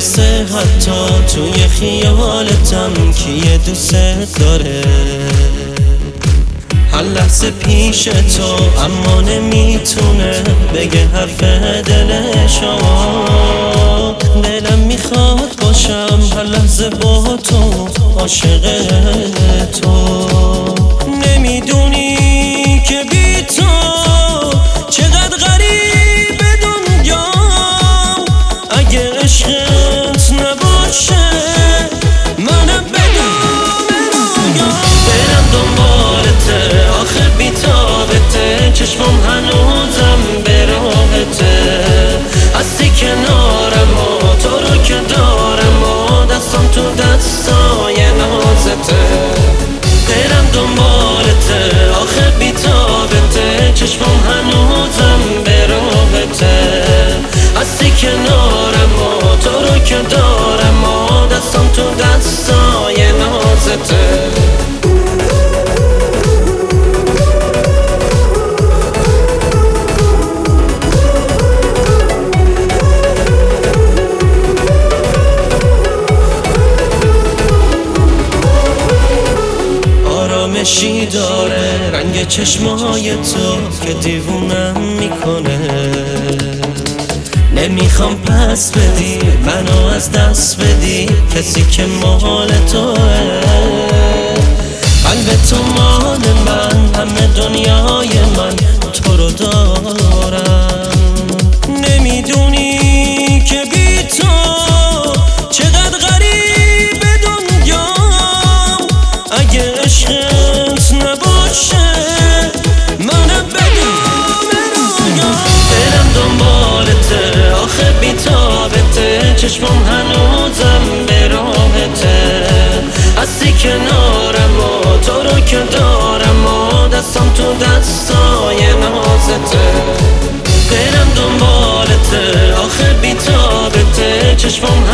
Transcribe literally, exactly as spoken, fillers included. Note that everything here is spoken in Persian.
میرسه حتی توی خیالتم که یه دوست داره. هر لحظه پیش تو اما نمیتونه بگه حرف دلشو. دلم میخواد باشم هر لحظه با تو، عاشق تو. نمیدونی که بی تو چقدر غریب دنیا. اگه عشقت نباشه منم بدون رویا. دلم دنبالته آخه بی تابته، چشمم هنوزم به راهته. هستی کنارم و تو رو که دارم و دستم تو دستای نازته. دلم دنبالته آخه بی تابته، چشمم هنوزم به راهته. هستی کنارم و تو رو که دارم و دستم تو دستای نازته. آرامشی داره رنگ چشمای تو که دیوونم میکنه. نمیخوام پس بدی منو از دست بدی، کسی که مال توه. قلب تو مال من، همه دنیای من تو رو دارم. نمیدونی که بی تو چقدر غریب دنیا. اگه عشقت نباشه منم بدون رویا. دلم دنبالته آخه بی تابته، چشمم هنوزم به راهته. هستی کنارم و تو رو که دارم و دستم تو دستای نازته. دلم دنبالته آخه بی تابته، چشمم